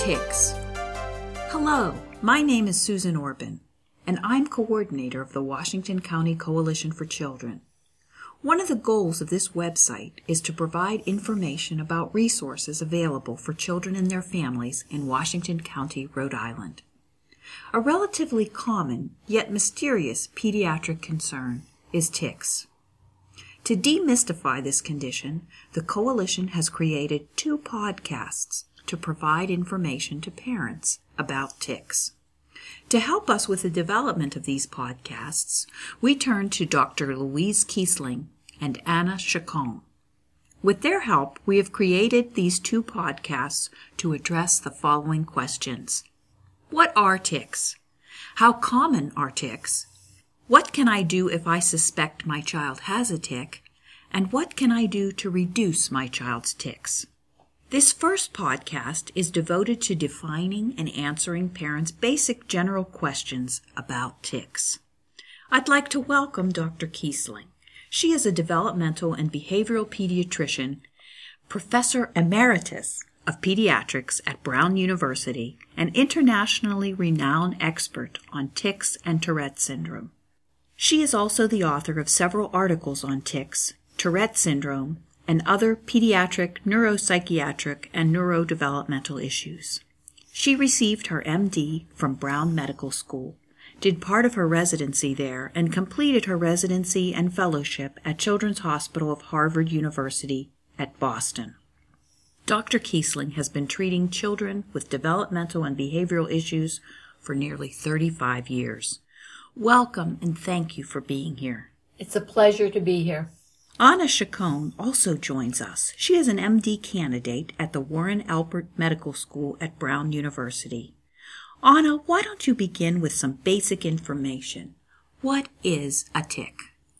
Ticks. Hello, my name is Susan Orban, and I'm coordinator of the Washington County Coalition for Children. One of the goals of this website is to provide information about resources available for children and their families in Washington County, Rhode Island. A relatively common, yet mysterious pediatric concern is ticks. To demystify this condition, the Coalition has created 2 podcasts to provide information to parents about ticks. To help us with the development of these podcasts, we turn to Dr. Louise Kiesling and Anna Chacon. With their help, we have created these 2 podcasts to address the following questions. What are ticks? How common are ticks? What can I do if I suspect my child has a tick? And what can I do to reduce my child's ticks? This first podcast is devoted to defining and answering parents' basic general questions about ticks. I'd like to welcome Dr. Kiesling. She is a developmental and behavioral pediatrician, professor emeritus of pediatrics at Brown University, and internationally renowned expert on ticks and Tourette syndrome. She is also the author of several articles on ticks, Tourette syndrome, and other pediatric, neuropsychiatric, and neurodevelopmental issues. She received her MD from Brown Medical School, did part of her residency there, and completed her residency and fellowship at Children's Hospital of Harvard University at Boston. Dr. Kiesling has been treating children with developmental and behavioral issues for nearly 35 years. Welcome and thank you for being here. It's a pleasure to be here. Anna Chacon also joins us. She is an MD candidate at the Warren Alpert Medical School at Brown University. Anna, why don't you begin with some basic information? What is a tick?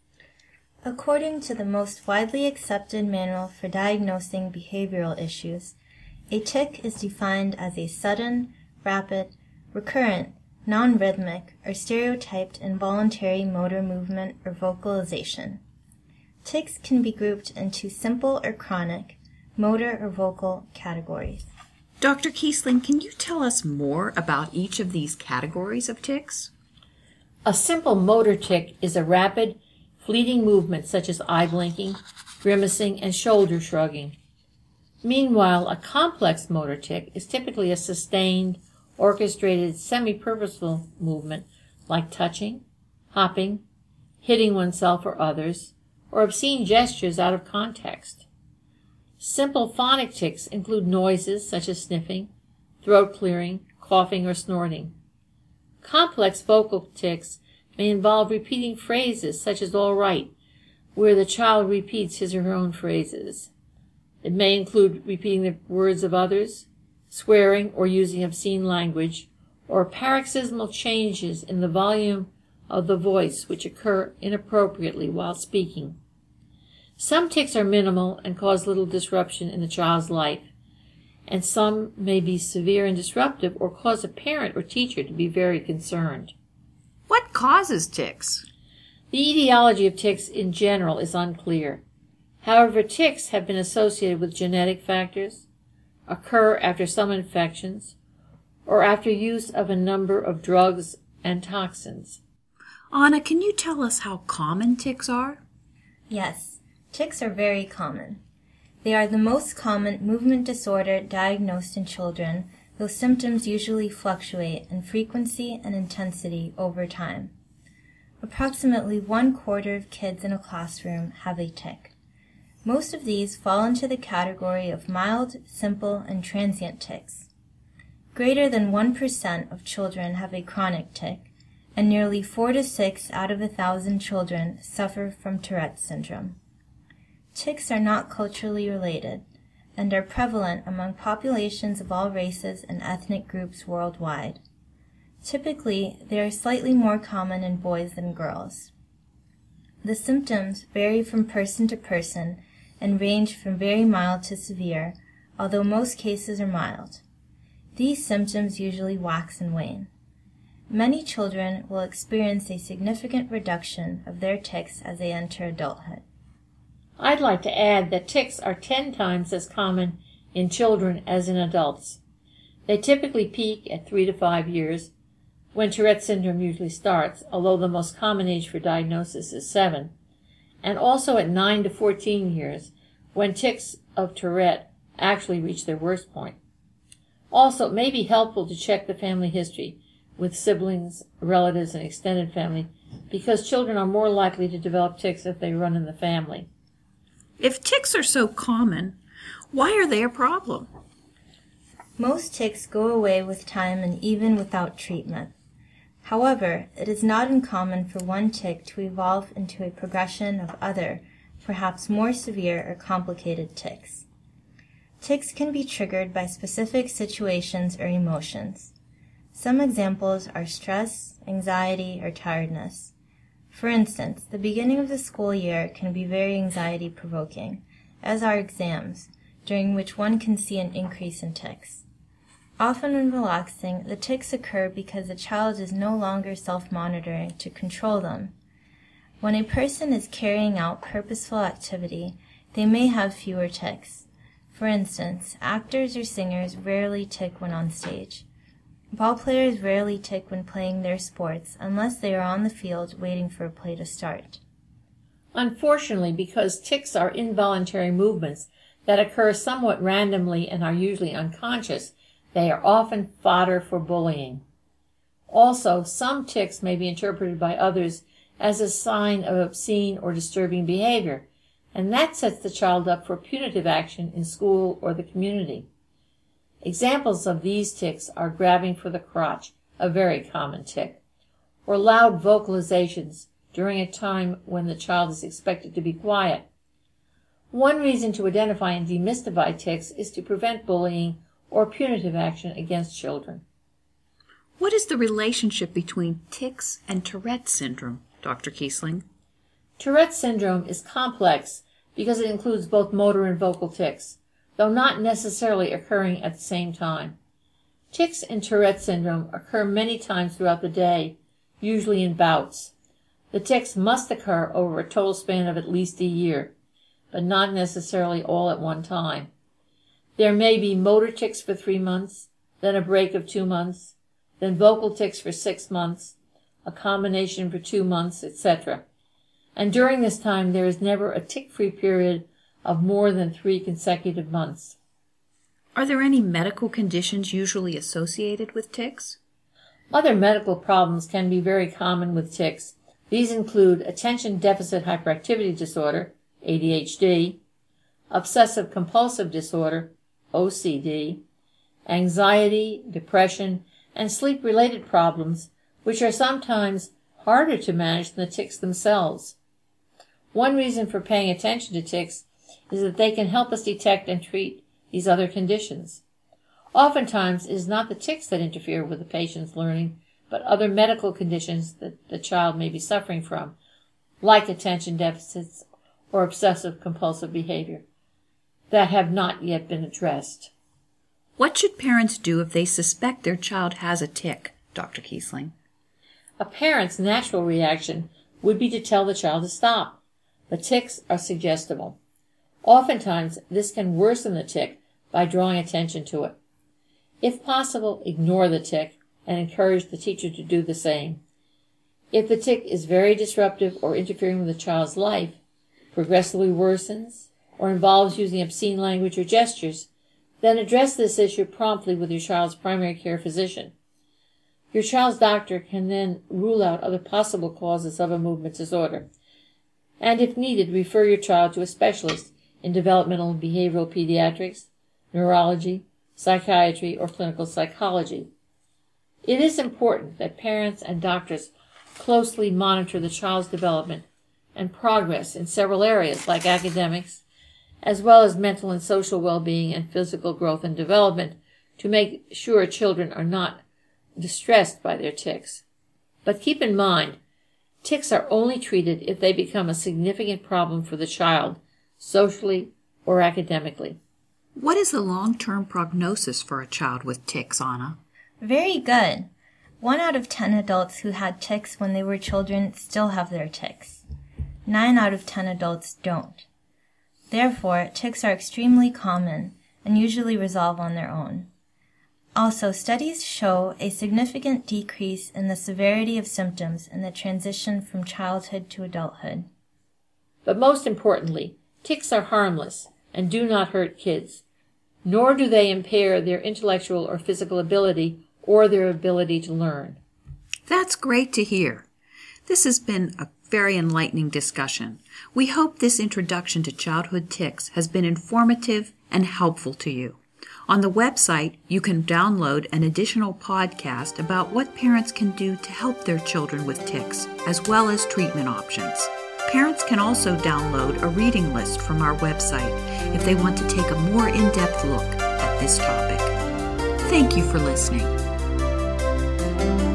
According to the most widely accepted manual for diagnosing behavioral issues, a tic is defined as a sudden, rapid, recurrent, non-rhythmic, or stereotyped involuntary motor movement or vocalization. Tics can be grouped into simple or chronic, motor or vocal categories. Dr. Kiesling, can you tell us more about each of these categories of tics? A simple motor tic is a rapid, fleeting movement such as eye blinking, grimacing, and shoulder shrugging. Meanwhile, a complex motor tic is typically a sustained, orchestrated, semi-purposeful movement like touching, hopping, hitting oneself or others, or obscene gestures out of context. Simple phonic tics include noises such as sniffing, throat clearing, coughing, or snorting. Complex vocal tics may involve repeating phrases such as all right, where the child repeats his or her own phrases. It may include repeating the words of others, swearing or using obscene language, or paroxysmal changes in the volume of the voice which occur inappropriately while speaking. Some tics are minimal and cause little disruption in the child's life, and some may be severe and disruptive or cause a parent or teacher to be very concerned. What causes tics? The etiology of tics in general is unclear. However, tics have been associated with genetic factors, occur after some infections, or after use of a number of drugs and toxins. Anna, can you tell us how common tics are? Yes, tics are very common. They are the most common movement disorder diagnosed in children, though symptoms usually fluctuate in frequency and intensity over time. Approximately 1/4 of kids in a classroom have a tic. Most of these fall into the category of mild, simple, and transient tics. Greater than 1% of children have a chronic tic, and nearly 4 to 6 out of 1,000 children suffer from Tourette syndrome. Tics are not culturally related and are prevalent among populations of all races and ethnic groups worldwide. Typically, they are slightly more common in boys than girls. The symptoms vary from person to person and range from very mild to severe, although most cases are mild. These symptoms usually wax and wane. Many children will experience a significant reduction of their tics as they enter adulthood. I'd like to add that tics are 10 times as common in children as in adults. They typically peak at 3 to 5 years, when Tourette syndrome usually starts, although the most common age for diagnosis is 7, and also at 9 to 14 years, when tics of Tourette actually reach their worst point. Also, it may be helpful to check the family history with siblings, relatives, and extended family, because children are more likely to develop tics if they run in the family. If tics are so common, why are they a problem? Most tics go away with time and even without treatment. However, it is not uncommon for one tic to evolve into a progression of other, perhaps more severe or complicated tics. Tics can be triggered by specific situations or emotions. Some examples are stress, anxiety, or tiredness. For instance, the beginning of the school year can be very anxiety-provoking, as are exams, during which one can see an increase in tics. Often when relaxing, the tics occur because the child is no longer self-monitoring to control them. When a person is carrying out purposeful activity, they may have fewer tics. For instance, actors or singers rarely tic when on stage. Ball players rarely tic when playing their sports unless they are on the field waiting for a play to start. Unfortunately, because tics are involuntary movements that occur somewhat randomly and are usually unconscious, they are often fodder for bullying. Also, some tics may be interpreted by others as a sign of obscene or disturbing behavior, and that sets the child up for punitive action in school or the community. Examples of these tics are grabbing for the crotch, a very common tic, or loud vocalizations during a time when the child is expected to be quiet. One reason to identify and demystify tics is to prevent bullying or punitive action against children. What is the relationship between tics and Tourette syndrome, Dr. Kiesling? Tourette syndrome is complex because it includes both motor and vocal tics, though not necessarily occurring at the same time. Tics in Tourette syndrome occur many times throughout the day, usually in bouts. The tics must occur over a total span of at least a year, but not necessarily all at one time. There may be motor tics for 3 months, then a break of 2 months, then vocal tics for 6 months, a combination for 2 months, etc. And during this time there is never a tic-free period of more than 3 consecutive months. Are there any medical conditions usually associated with tics? Other medical problems can be very common with tics. These include attention deficit hyperactivity disorder, ADHD, obsessive compulsive disorder, OCD, anxiety, depression, and sleep-related problems, which are sometimes harder to manage than the tics themselves. One reason for paying attention to tics is that they can help us detect and treat these other conditions. Oftentimes, it is not the tics that interfere with the patient's learning, but other medical conditions that the child may be suffering from, like attention deficits or obsessive compulsive behavior, that have not yet been addressed. What should parents do if they suspect their child has a tic, Dr. Kiesling? A parent's natural reaction would be to tell the child to stop. But tics are suggestible. Oftentimes, this can worsen the tic by drawing attention to it. If possible, ignore the tic and encourage the teacher to do the same. If the tic is very disruptive or interfering with the child's life, progressively worsens, or involves using obscene language or gestures, then address this issue promptly with your child's primary care physician. Your child's doctor can then rule out other possible causes of a movement disorder, and if needed, refer your child to a specialist in developmental and behavioral pediatrics, neurology, psychiatry, or clinical psychology. It is important that parents and doctors closely monitor the child's development and progress in several areas like academics, as well as mental and social well-being and physical growth and development, to make sure children are not distressed by their tics. But keep in mind, tics are only treated if they become a significant problem for the child, socially or academically. What is the long-term prognosis for a child with tics, Anna? Very good. 1 out of 10 adults who had tics when they were children still have their tics. 9 out of 10 adults don't. Therefore, tics are extremely common and usually resolve on their own. Also, studies show a significant decrease in the severity of symptoms in the transition from childhood to adulthood. But most importantly, ticks are harmless and do not hurt kids, nor do they impair their intellectual or physical ability or their ability to learn. That's great to hear. This has been a very enlightening discussion. We hope this introduction to childhood ticks has been informative and helpful to you. On the website, you can download an additional podcast about what parents can do to help their children with ticks, as well as treatment options. Parents can also download a reading list from our website if they want to take a more in-depth look at this topic. Thank you for listening.